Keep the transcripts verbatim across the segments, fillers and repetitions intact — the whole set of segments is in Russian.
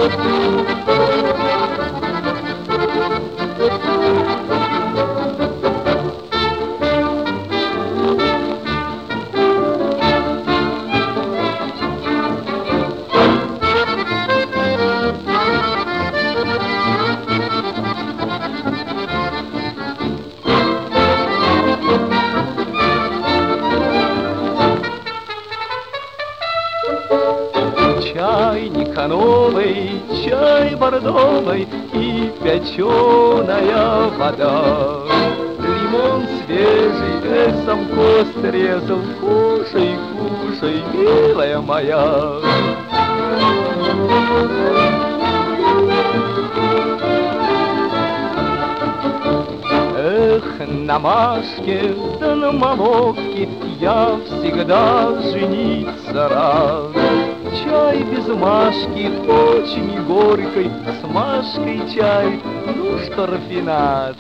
Чай никоновый, чай бордовый и пяченая вода. Лимон свежий, лесом кост резал, кушай, кушай, милая моя. Эх, на Машке да на Маловке я всегда жениться рад. Чай без Машки очень горькой, с Машкой чай, ну что рафинад.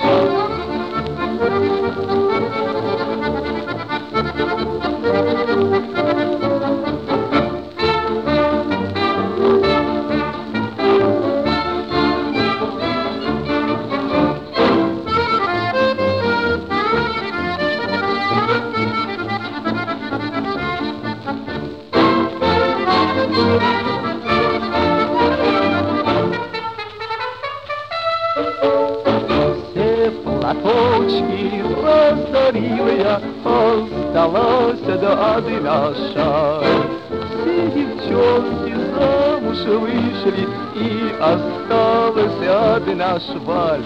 Все платочки раздарила я, осталась да одна шаль. Все девчонки замуж вышли, и осталась одна шваль.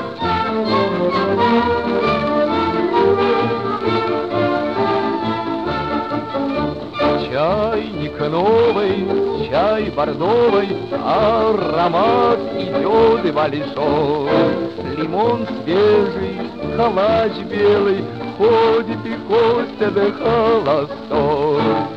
Чайник новый, чай бордовый, аромат идет большой. Лимон свежий, калач белый, ходит и Костя да холостой.